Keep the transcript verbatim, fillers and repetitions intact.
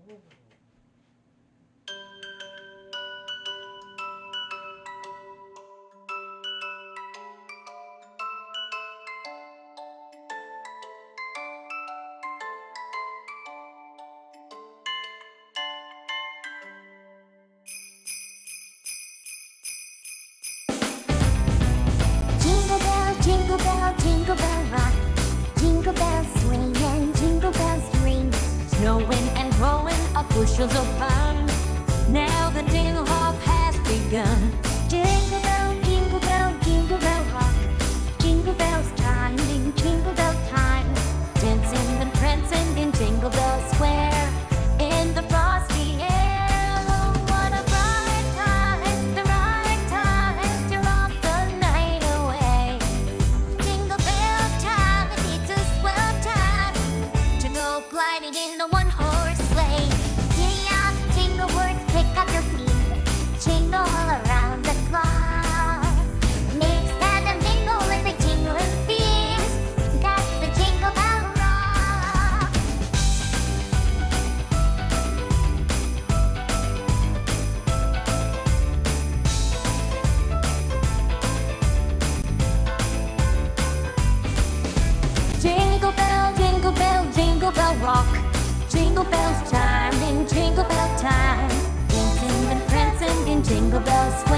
Jingle bell, jingle bell, jingle bell rock. Jingle bells swing and jingle bells ring. Snowing and blowing up bushels of fun. Now the jingle hop has begun. Jingle bell, jingle bell, jingle bell rock. Jingle bells chiming, jingle bell time. Dancing and prancing in Jingle Bell Square. In the frosty air, oh, what a bright time, the right time to rock the night away. Jingle bell time, it's a swell time to go gliding in the one-horse sleigh. Giddy up, jingle horse, pick up your feet, jingle all around the clock. Mix and a mingle in the jingling feet. That's the Jingle Bell Rock. Jingle bell, jingle bell, jingle bell rock. Jingle bells chiming, jingle bell time. Dancing and prancing in Jingle Bell Square.